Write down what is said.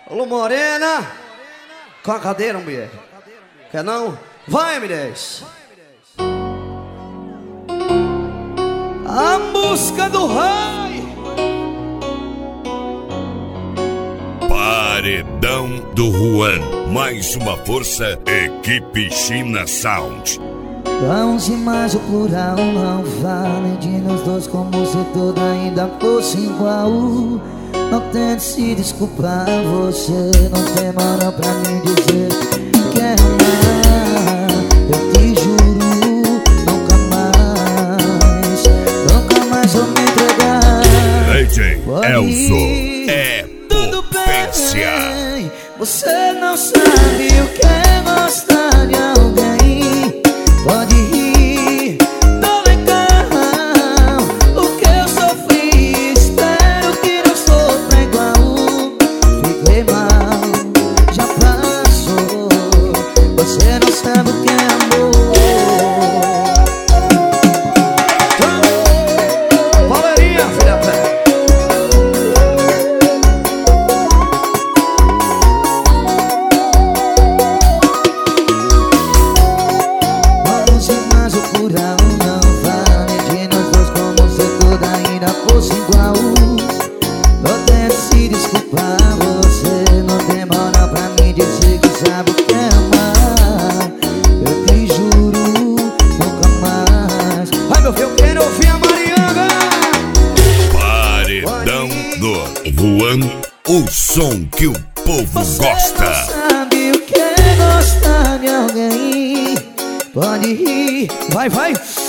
Alô, morena. Com a cadeira, mulher. Quer não? Vai, M10. A música do rei. Paredão do Juan. Mais uma força, equipe China Sound. Vamos ir mais o plural, não vale de nós dois como se tudo ainda fosse igual. Não tente se desculpar, você não tem moral pra me dizer que quer amar. Eu te juro, nunca mais vou me entregar. DJ Elzo é potência. Bem, você não sabe o que é gostar de alguém. Pode rir, tô legal. O que eu sofri, espero que não sofra igual. Fiquei mal, já passou. Você não sabe o que é amor. Palmeirinha, filha pé. Não vale de nós dois como se tudo ainda fosse igual. Não tente se desculpar, você não tem moral pra me dizer que sabe o que é amar. Eu te juro, nunca mais. Vai, meu filho, quero ouvir a Mariana. Paredão do Juan, o som que o povo gosta. Você não sabe o que é gostar de alguém. Pode rir, Vai, vai.